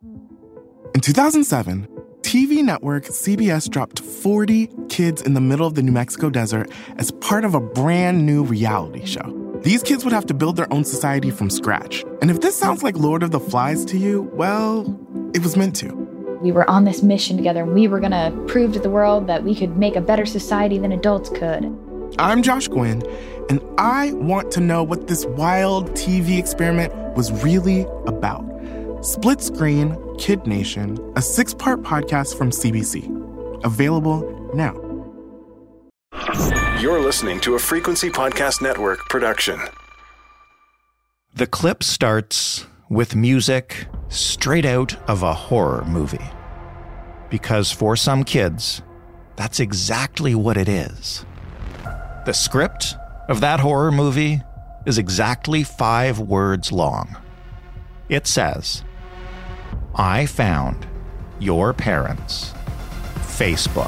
In 2007, TV network CBS dropped 40 kids in the middle of the New Mexico desert as part of a brand new reality show. These kids would have to build their own society from scratch. And if this sounds like Lord of the Flies to you, well, it was meant to. We were on this mission together, and we were going to prove to the world that we could make a better society than adults could. I'm Josh Gwynn, and I want to know what this wild TV experiment was really about. Split Screen, Kid Nation, a 6-part podcast from CBC. Available now. You're listening to a Frequency Podcast Network production. The clip starts with music straight out of a horror movie. Because for some kids, that's exactly what it is. The script of that horror movie is exactly 5 words long. It says, "I found your parents' Facebook."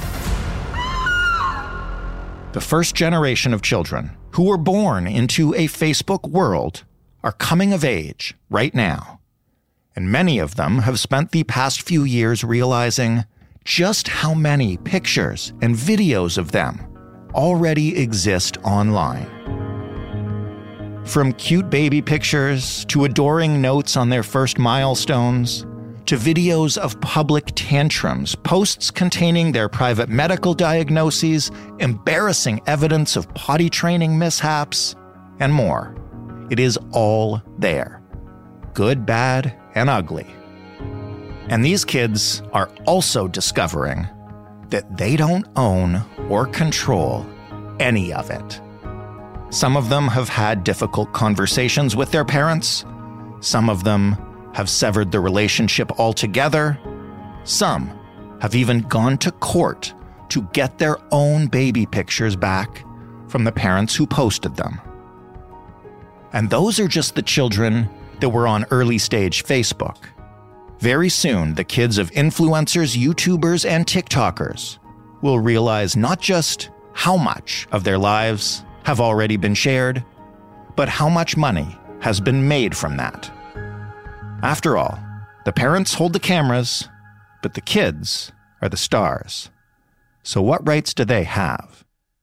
The first generation of children who were born into a Facebook world are coming of age right now. And many of them have spent the past few years realizing just how many pictures and videos of them already exist online. From cute baby pictures to adoring notes on their first milestones, to videos of public tantrums, posts containing their private medical diagnoses, embarrassing evidence of potty training mishaps, and more. It is all there. Good, bad, and ugly. And these kids are also discovering that they don't own or control any of it. Some of them have had difficult conversations with their parents. Some of them have severed the relationship altogether. Some have even gone to court to get their own baby pictures back from the parents who posted them. And those are just the children that were on early stage Facebook. Very soon, the kids of influencers, YouTubers, and TikTokers will realize not just how much of their lives have already been shared, but how much money has been made from that. After all, the parents hold the cameras, but the kids are the stars. So what rights do they have?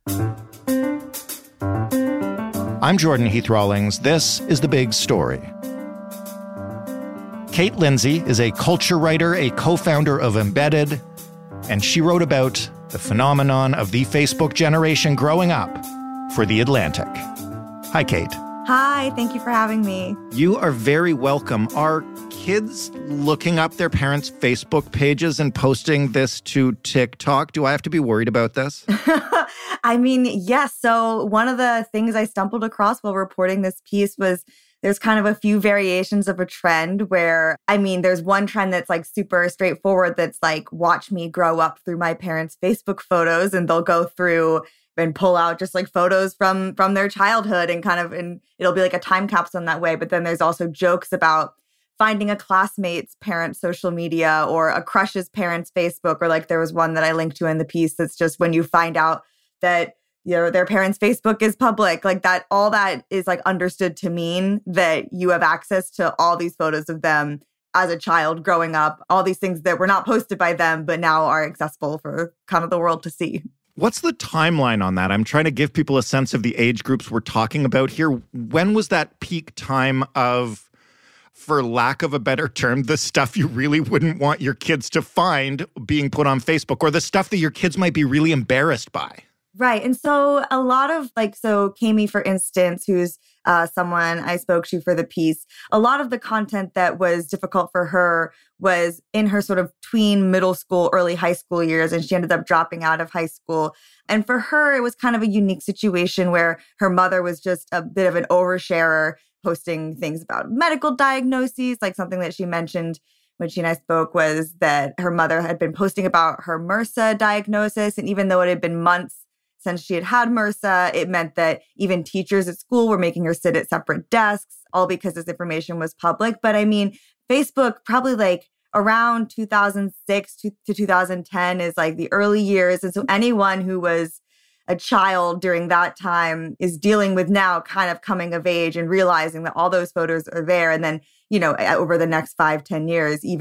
I'm Jordan Heath Rawlings. This is The Big Story. Kate Lindsay is a culture writer, a co-founder of Embedded, and she wrote about the phenomenon of the Facebook generation growing up for The Atlantic. Hi, Kate. Hi, thank you for having me. You are very welcome. Are kids looking up their parents' Facebook pages and posting this to TikTok? Do I have to be worried about this? I mean, yes. So one of the things I stumbled across while reporting this piece was there's kind of a few variations of a trend where, I mean, there's one trend that's like super straightforward that's like, watch me grow up through my parents' Facebook photos, and they'll go through and pull out just like photos from their childhood and it'll be like a time capsule in that way. But then there's also jokes about finding a classmate's parents' social media or a crush's parents' Facebook, or like there was one that I linked to in the piece that's just when you find out that, you know, their parents' Facebook is public, like that, all that is like understood to mean that you have access to all these photos of them as a child growing up, all these things that were not posted by them, but now are accessible for kind of the world to see. What's the timeline on that? I'm trying to give people a sense of the age groups we're talking about here. When was that peak time of, for lack of a better term, the stuff you really wouldn't want your kids to find being put on Facebook, or the stuff that your kids might be really embarrassed by? Right. And so a lot of so Kami, for instance, who's someone I spoke to for the piece, a lot of the content that was difficult for her was in her sort of tween middle school, early high school years, and she ended up dropping out of high school. And for her, it was kind of a unique situation where her mother was just a bit of an oversharer, posting things about medical diagnoses, like something that she mentioned when she and I spoke was that her mother had been posting about her MRSA diagnosis. And even though it had been months since she had had MRSA, it meant that even teachers at school were making her sit at separate desks, all because this information was public. But I mean, Facebook probably like around 2006 to 2010 is like the early years. And so anyone who was a child during that time is dealing with now kind of coming of age and realizing that all those photos are there. And then, you know, over the next 5-10 years, even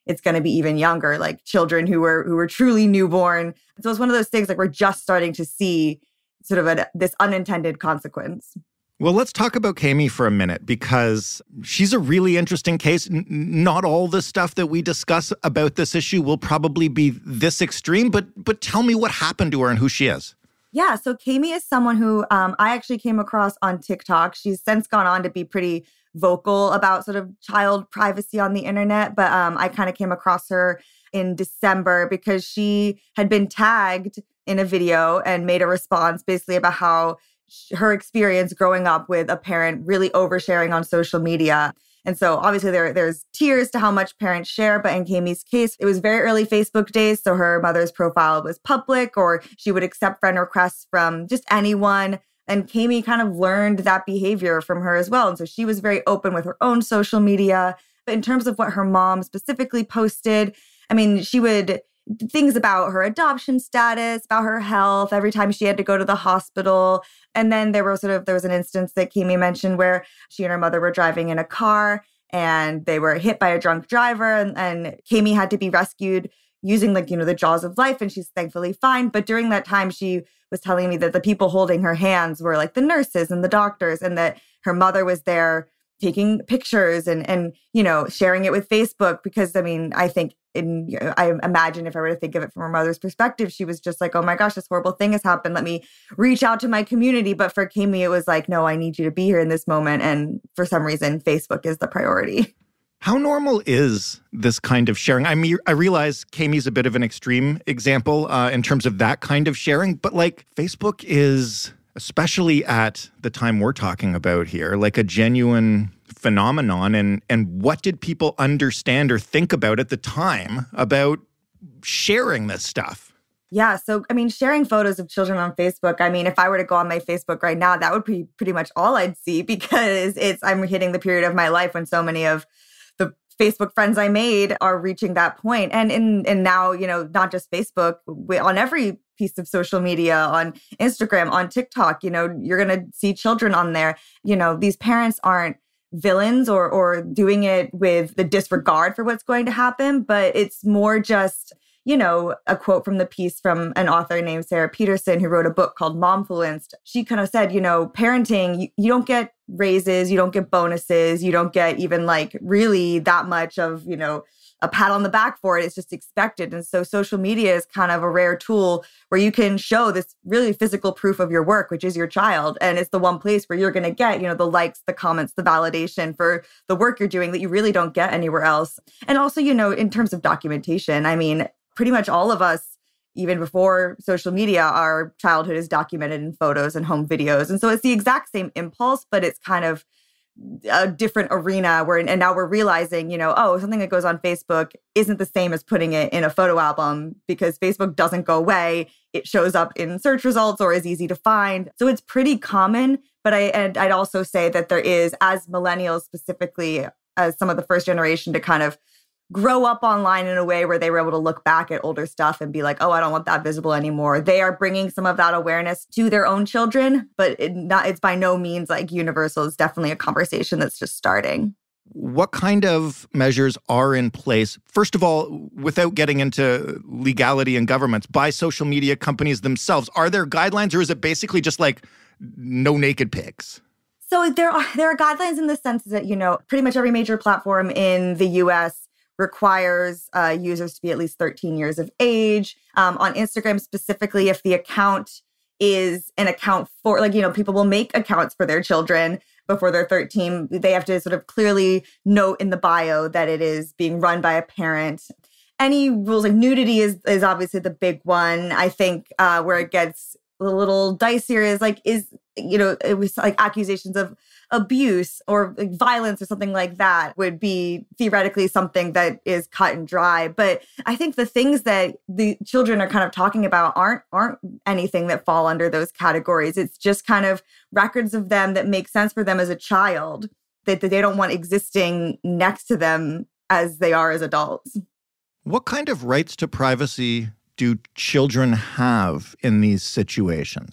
it's going to be even younger, like children who were truly newborn. So it's one of those things like we're just starting to see sort of this unintended consequence. Well, let's talk about Kami for a minute, because she's a really interesting case. Not all the stuff that we discuss about this issue will probably be this extreme, but tell me what happened to her and who she is. Yeah, so Kami is someone who I actually came across on TikTok. She's since gone on to be pretty vocal about sort of child privacy on the internet, but I kind of came across her in December because she had been tagged in a video and made a response basically about how her experience growing up with a parent really oversharing on social media. And so obviously there's tiers to how much parents share, but in Kami's case, it was very early Facebook days. So her mother's profile was public, or she would accept friend requests from just anyone. And Kami kind of learned that behavior from her as well. And so she was very open with her own social media. But in terms of what her mom specifically posted, I mean, she would things about her adoption status, about her health, every time she had to go to the hospital. And then there was an instance that Kami mentioned where she and her mother were driving in a car and they were hit by a drunk driver, and Kami had to be rescued using the jaws of life, and she's thankfully fine. But during that time, she was telling me that the people holding her hands were like the nurses and the doctors, and that her mother was there taking pictures and sharing it with Facebook, because I mean, I imagine if I were to think of it from her mother's perspective, she was just like, oh my gosh, this horrible thing has happened. Let me reach out to my community. But for Kami, it was like, no, I need you to be here in this moment. And for some reason, Facebook is the priority. How normal is this kind of sharing? I mean, I realize Kami's a bit of an extreme example in terms of that kind of sharing, but like Facebook is, especially at the time we're talking about here, like a genuine phenomenon. And what did people understand or think about at the time about sharing this stuff? Yeah. So, I mean, sharing photos of children on Facebook, I mean, if I were to go on my Facebook right now, that would be pretty much all I'd see, because I'm hitting the period of my life when so many of the Facebook friends I made are reaching that point. And now, not just Facebook, on every piece of social media, on Instagram, on TikTok, you're going to see children on there. These parents aren't villains or doing it with the disregard for what's going to happen, but it's more just, a quote from the piece from an author named Sarah Peterson, who wrote a book called Momfluenced. She kind of said, parenting, you don't get raises, you don't get bonuses, you don't get even like really that much of, a pat on the back for it. It's just expected. And so social media is kind of a rare tool where you can show this really physical proof of your work, which is your child. And it's the one place where you're going to get, the likes, the comments, the validation for the work you're doing that you really don't get anywhere else. And also, in terms of documentation, I mean, pretty much all of us, even before social media, our childhood is documented in photos and home videos. And so it's the exact same impulse, but it's kind of a different arena and now we're realizing, something that goes on Facebook isn't the same as putting it in a photo album, because Facebook doesn't go away. It shows up in search results or is easy to find. So it's pretty common. But I'd also say that there is, as millennials specifically, as some of the first generation to kind of grow up online in a way where they were able to look back at older stuff and be like, oh, I don't want that visible anymore. They are bringing some of that awareness to their own children, but it's by no means like universal. It's definitely a conversation that's just starting. What kind of measures are in place, first of all, without getting into legality and governments, by social media companies themselves? Are there guidelines, or is it basically just like no naked pics? So there are guidelines in the sense that, pretty much every major platform in the US requires users to be at least 13 years of age. On Instagram specifically, if the account is an account for, people will make accounts for their children before they're 13. They have to sort of clearly note in the bio that it is being run by a parent. Any rules, like nudity is obviously the big one. I think where it gets a little dicier is it was like accusations of abuse or like violence or something like that would be theoretically something that is cut and dry. But I think the things that the children are kind of talking about aren't anything that fall under those categories. It's just kind of records of them that make sense for them as a child, that they don't want existing next to them as they are as adults. What kind of rights to privacy do children have in these situations?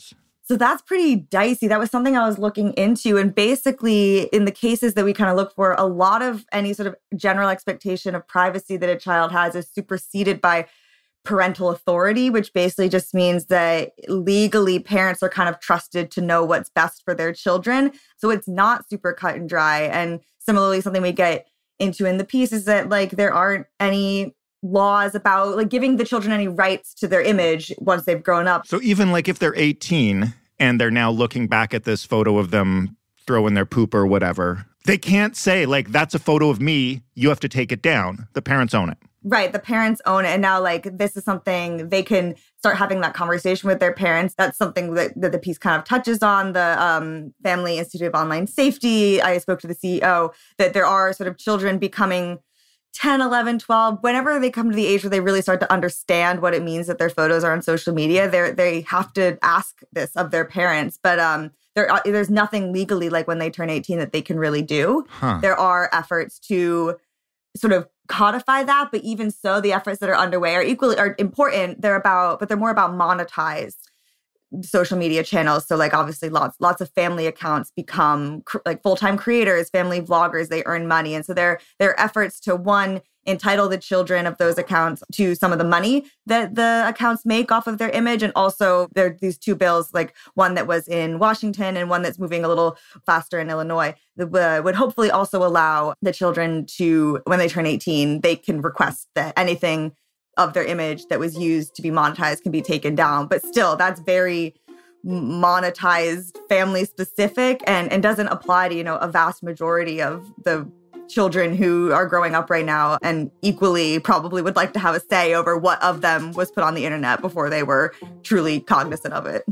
So that's pretty dicey. That was something I was looking into. And basically, in the cases that we kind of look for, a lot of any sort of general expectation of privacy that a child has is superseded by parental authority, which basically just means that legally parents are kind of trusted to know what's best for their children. So it's not super cut and dry. And similarly, something we get into in the piece is that like there aren't any laws about like giving the children any rights to their image once they've grown up. So even like if they're 18 and they're now looking back at this photo of them throwing their poop or whatever, they can't say like, that's a photo of me, you have to take it down. The parents own it. Right. The parents own it. And now, like, this is something they can start having that conversation with their parents. That's something that the piece kind of touches on. The Family Institute of Online Safety, I spoke to the CEO, that there are sort of children becoming 10, 11, 12. Whenever they come to the age where they really start to understand what it means that their photos are on social media, they have to ask this of their parents. But there's nothing legally, like when they turn 18, that they can really do. There are efforts to sort of codify that, but even so, the efforts that are underway are important. But they're more about monetized social media channels. So like obviously lots of family accounts become like full-time creators, family vloggers, they earn money. And so there are efforts to, one, entitle the children of those accounts to some of the money that the accounts make off of their image. And also there are these two bills, like one that was in Washington and one that's moving a little faster in Illinois, that would hopefully also allow the children to, when they turn 18, they can request that anything of their image that was used to be monetized can be taken down. But still, that's very monetized, family specific, and doesn't apply to, a vast majority of the children who are growing up right now, and equally probably would like to have a say over what of them was put on the internet before they were truly cognizant of it.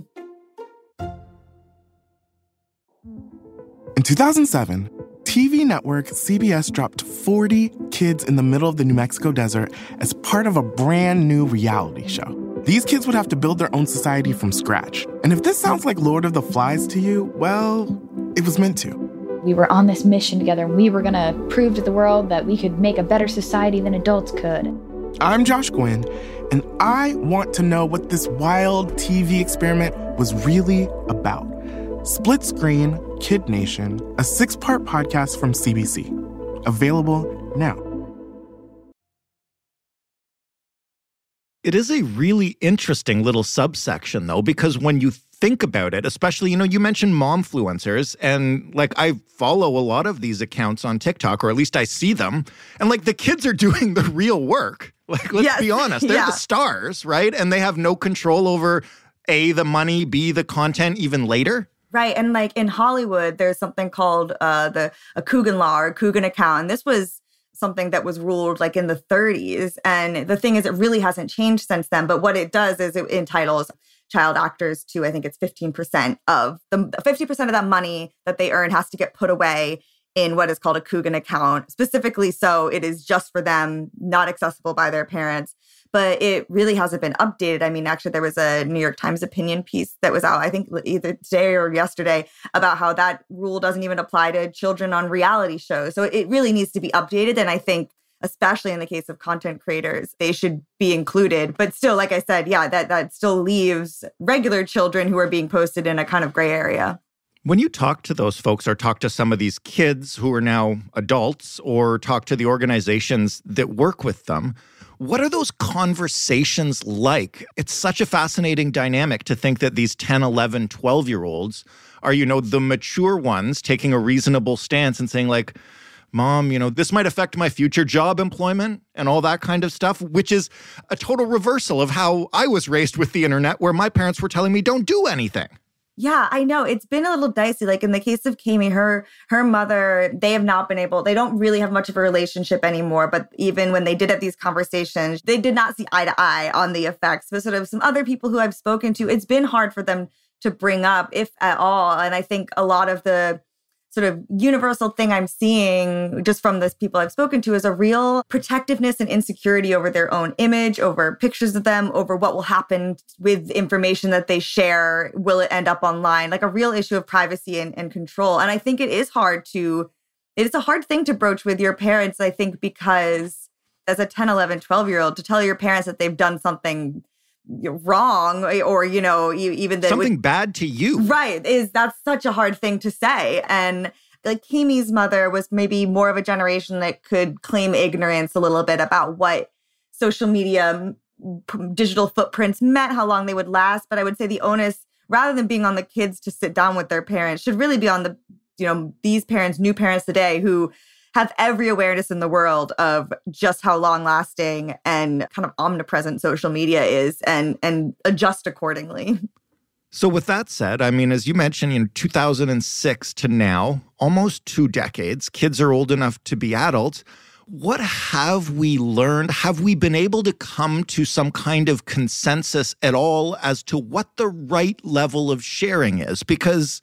In 2007, TV network CBS dropped 40 kids in the middle of the New Mexico desert as part of a brand new reality show. These kids would have to build their own society from scratch. And if this sounds like Lord of the Flies to you, well, it was meant to. We were on this mission together, and we were going to prove to the world that we could make a better society than adults could. I'm Josh Gwynn, and I want to know what this wild TV experiment was really about. Split Screen, Kid Nation, a 6-part podcast from CBC. Available now. It is a really interesting little subsection, though, because when you think about it, especially, you mentioned momfluencers, and like I follow a lot of these accounts on TikTok, or at least I see them, and like the kids are doing the real work. Like, let's be honest, they're the stars, right? And they have no control over A, the money, B, the content even later. Right. And like in Hollywood, there's something called a Coogan law or a Coogan account. And this was something that was ruled like in the 30s. And the thing is, it really hasn't changed since then. But what it does is it entitles child actors to, I think it's 15% of the 50% of that money that they earn has to get put away in what is called a Coogan account, specifically so it is just for them, not accessible by their parents. But it really hasn't been updated. I mean, actually, there was a New York Times opinion piece that was out, I think either today or yesterday, about how that rule doesn't even apply to children on reality shows. So it really needs to be updated. And I think, especially in the case of content creators, they should be included. But still, like I said, that still leaves regular children who are being posted in a kind of gray area. When you talk to those folks or talk to some of these kids who are now adults or talk to the organizations that work with them, what are those conversations like? It's such a fascinating dynamic to think that these 10, 11, 12-year-olds are, the mature ones taking a reasonable stance and saying like, Mom, this might affect my future job employment and all that kind of stuff, which is a total reversal of how I was raised with the internet, where my parents were telling me don't do anything. Yeah, I know. It's been a little dicey. Like in the case of Kami, her mother, they don't really have much of a relationship anymore. But even when they did have these conversations, they did not see eye to eye on the effects. But sort of some other people who I've spoken to, it's been hard for them to bring up, if at all. And I think a lot of the sort of universal thing I'm seeing just from the people I've spoken to is a real protectiveness and insecurity over their own image, over pictures of them, over what will happen with information that they share. Will it end up online? Like a real issue of privacy and control. And I think it is a hard thing to broach with your parents, I think, because as a 10, 11, 12-year-old, to tell your parents that they've done something wrong or, even that something bad to you. Right. That's such a hard thing to say. And like Kami's mother was maybe more of a generation that could claim ignorance a little bit about what social media digital footprints meant, how long they would last. But I would say the onus, rather than being on the kids to sit down with their parents, should really be on the, these parents, new parents today who have every awareness in the world of just how long lasting and kind of omnipresent social media is and adjust accordingly. So with that said, I mean, as you mentioned, in 2006 to now, almost 2 decades, kids are old enough to be adults. What have we learned? Have we been able to come to some kind of consensus at all as to what the right level of sharing is? Because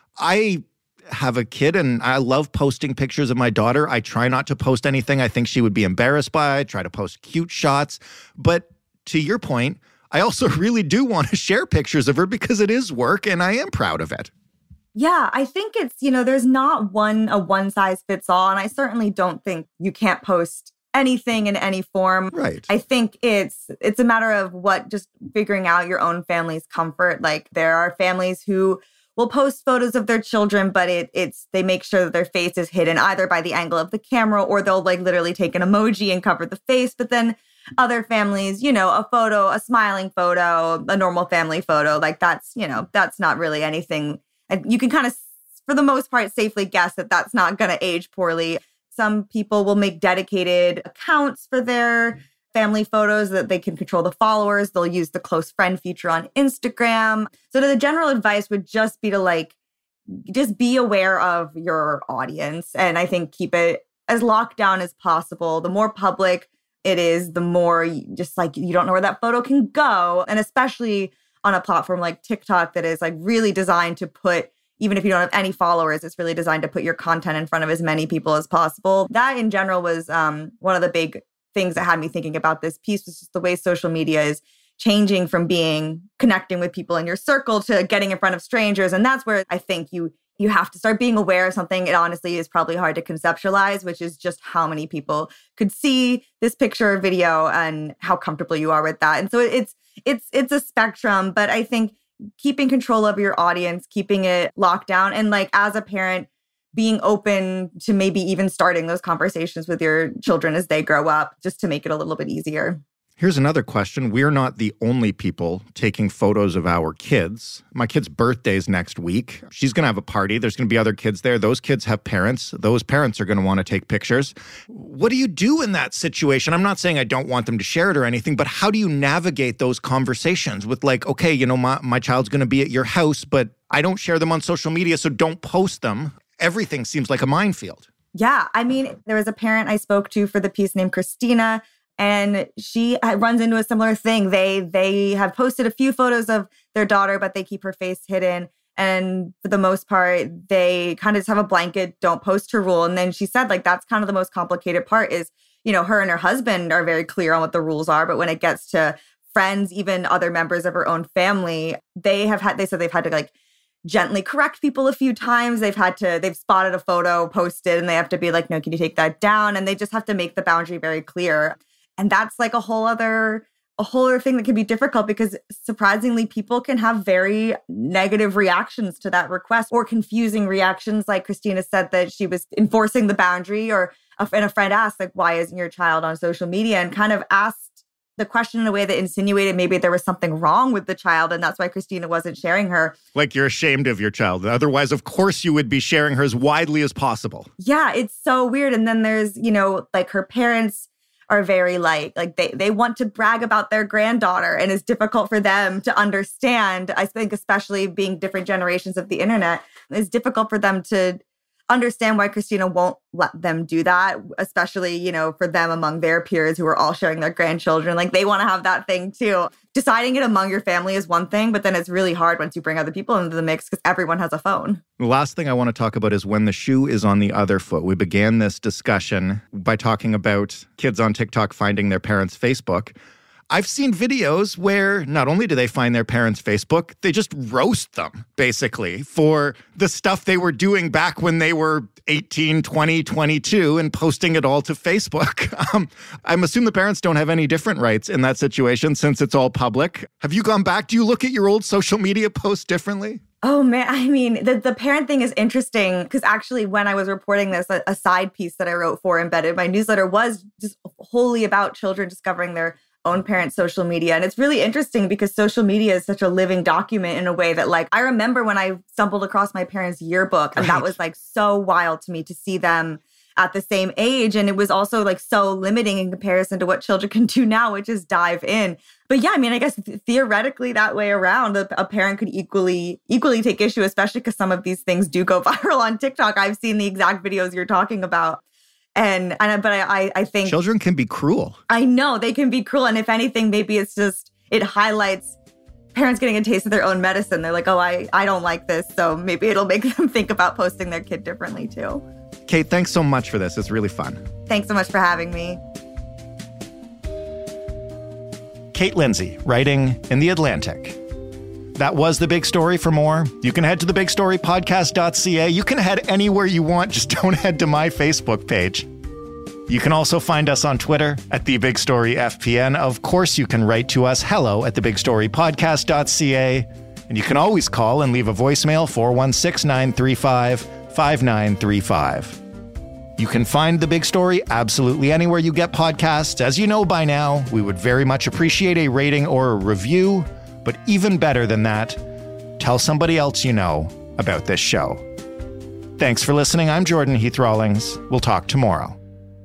I have a kid and I love posting pictures of my daughter. I try not to post anything I think she would be embarrassed by. I try to post cute shots. But to your point, I also really do want to share pictures of her because it is work and I am proud of it. Yeah, I think it's, there's not a one size fits all. And I certainly don't think you can't post anything in any form. Right. I think it's a matter of just figuring out your own family's comfort. Like there are families who will post photos of their children, but they make sure that their face is hidden either by the angle of the camera or they'll like literally take an emoji and cover the face. But then other families, a photo, a smiling photo, a normal family photo, like that's not really anything. You can kind of, for the most part, safely guess that that's not going to age poorly. Some people will make dedicated accounts for their family photos that they can control the followers. They'll use the close friend feature on Instagram. So the general advice would just be to just be aware of your audience. And I think keep it as locked down as possible. The more public it is, the more you don't know where that photo can go. And especially on a platform like TikTok that is really designed to put, even if you don't have any followers, it's really designed to put your content in front of as many people as possible. That in general was one of the big things that had me thinking about this piece, was just the way social media is changing from connecting with people in your circle to getting in front of strangers. And that's where I think you have to start being aware of something. It honestly is probably hard to conceptualize, which is just how many people could see this picture or video and how comfortable you are with that. And so it's a spectrum, but I think keeping control of your audience, keeping it locked down, and as a parent, being open to maybe even starting those conversations with your children as they grow up, just to make it a little bit easier. Here's another question. We're not the only people taking photos of our kids. My kid's birthday's next week. She's going to have a party. There's going to be other kids there. Those kids have parents. Those parents are going to want to take pictures. What do you do in that situation? I'm not saying I don't want them to share it or anything, but how do you navigate those conversations with okay, my child's going to be at your house, but I don't share them on social media, so don't post them. Everything seems like a minefield. Yeah. I mean, there was a parent I spoke to for the piece named Christina, and she runs into a similar thing. They have posted a few photos of their daughter, but they keep her face hidden. And for the most part, they kind of just have a blanket, don't post her rule. And then she said, that's kind of the most complicated part is, her and her husband are very clear on what the rules are. But when it gets to friends, even other members of her own family, they said they've had to gently correct people a few times. They've spotted a photo posted and they have to be no, can you take that down? And they just have to make the boundary very clear. And that's a whole other thing that can be difficult because surprisingly, people can have very negative reactions to that request or confusing reactions. Like Christina said that she was enforcing the boundary, and a friend asked, why isn't your child on social media? And kind of asked the question in a way that insinuated maybe there was something wrong with the child. And that's why Christina wasn't sharing her. You're ashamed of your child. Otherwise, of course, you would be sharing her as widely as possible. Yeah, it's so weird. And then there's, her parents are very they want to brag about their granddaughter, and it's difficult for them to understand. I think especially being different generations of the internet, it's difficult for them to understand why Christina won't let them do that, especially, for them among their peers who are all sharing their grandchildren. They want to have that thing too. Deciding it among your family is one thing, but then it's really hard once you bring other people into the mix because everyone has a phone. The last thing I want to talk about is when the shoe is on the other foot. We began this discussion by talking about kids on TikTok finding their parents' Facebook. I've seen videos where not only do they find their parents' Facebook, they just roast them, basically, for the stuff they were doing back when they were 18, 20, 22 and posting it all to Facebook. I'm assuming the parents don't have any different rights in that situation since it's all public. Have you gone back? Do you look at your old social media posts differently? Oh, man. I mean, the parent thing is interesting because actually when I was reporting this, a side piece that I wrote for Embedded, my newsletter was just wholly about children discovering their own parents' social media. And it's really interesting because social media is such a living document in a way that, like, I remember when I stumbled across my parents' yearbook, and that was like so wild to me to see them at the same age. And it was also like so limiting in comparison to what children can do now, which is dive in. But yeah, I mean, I guess theoretically that way around, a parent could equally take issue, especially because some of these things do go viral on TikTok. I've seen the exact videos you're talking about. But I think children can be cruel. I know they can be cruel. And if anything, maybe it's just, it highlights parents getting a taste of their own medicine. They're like, oh, I don't like this. So maybe it'll make them think about posting their kid differently too. Kate, thanks so much for this. It's really fun. Thanks so much for having me. Kate Lindsay, writing in The Atlantic. That was The Big Story. For more, you can head to thebigstorypodcast.ca. You can head anywhere you want, just don't head to my Facebook page. You can also find us on Twitter at TheBigStoryFPN. Of course, you can write to us, hello@thebigstorypodcast.ca. And you can always call and leave a voicemail, 416-935-5935. You can find The Big Story absolutely anywhere you get podcasts. As you know by now, we would very much appreciate a rating or a review. But even better than that, tell somebody else you know about this show. Thanks for listening. I'm Jordan Heath Rawlings. We'll talk tomorrow.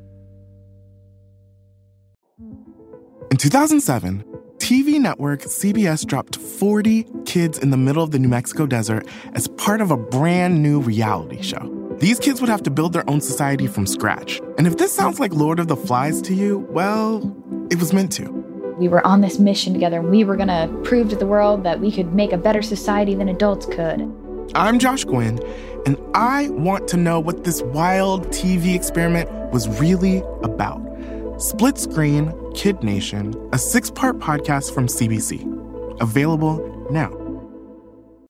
In 2007, TV network CBS dropped 40 kids in the middle of the New Mexico desert as part of a brand new reality show. These kids would have to build their own society from scratch. And if this sounds like Lord of the Flies to you, well, it was meant to. We were on this mission together, and we were going to prove to the world that we could make a better society than adults could. I'm Josh Gwynn, and I want to know what this wild TV experiment was really about. Split Screen, Kid Nation, a 6-part podcast from CBC. Available now.